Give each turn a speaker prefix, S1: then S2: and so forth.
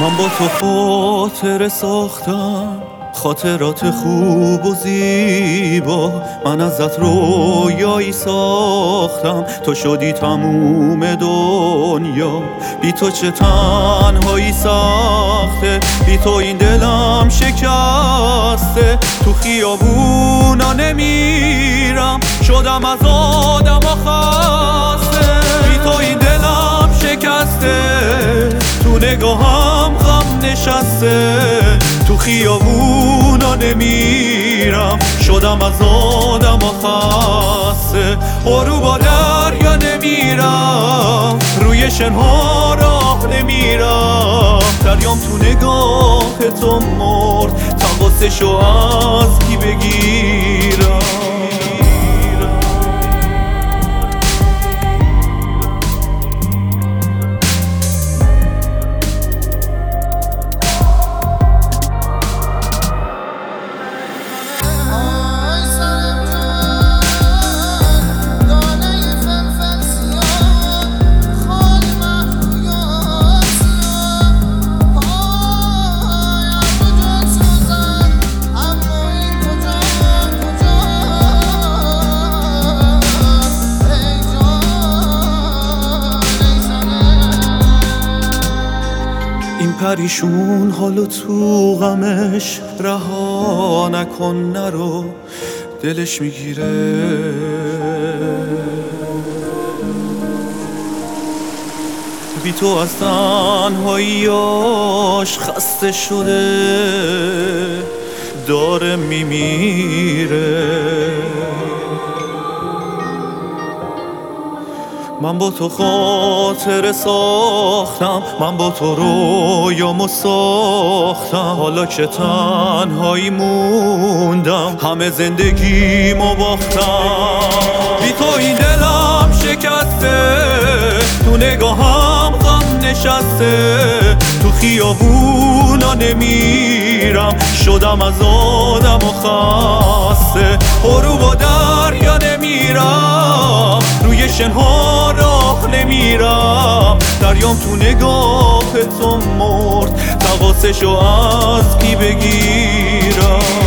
S1: من با تو خاطره ساختم، خاطرات خوب و زیبا. من ازت رویایی ساختم، تو شدی تموم دنیا. بی تو چه تنهایی سخته، بی تو این دلم شکسته. تو خیابونا نمیرم، شدم از آدم خسته. بی تو این دلم شکسته، تو نگاهم غم نشسته. تو خیابونا نمیرم، شدم از آدم خسته. رو با دریا نمیرم، روی شنها راه نمیرم. دریام تو نگاه تو مرد، تقاصشو از کی بگیرم؟ این پریشون حالو تو غمش رها نکن، نرو دلش میگیره. بی تو از تنهاییاش خسته شده، داره میمیره. من با تو خاطره ساختم، من با تو رویامو ساختم. حالا که تنهایی موندم، همه زندگیمو باختم. بی تو این دلم شکسته، تو نگاهم غم نشسته. تو خیابونا نمیرم، شدم از آدم خسته. رو با دریا نمیرم، روی شنها راه نمیرم. دریام تو نگاه تو مرد، تقاصشو از کی بگیرم؟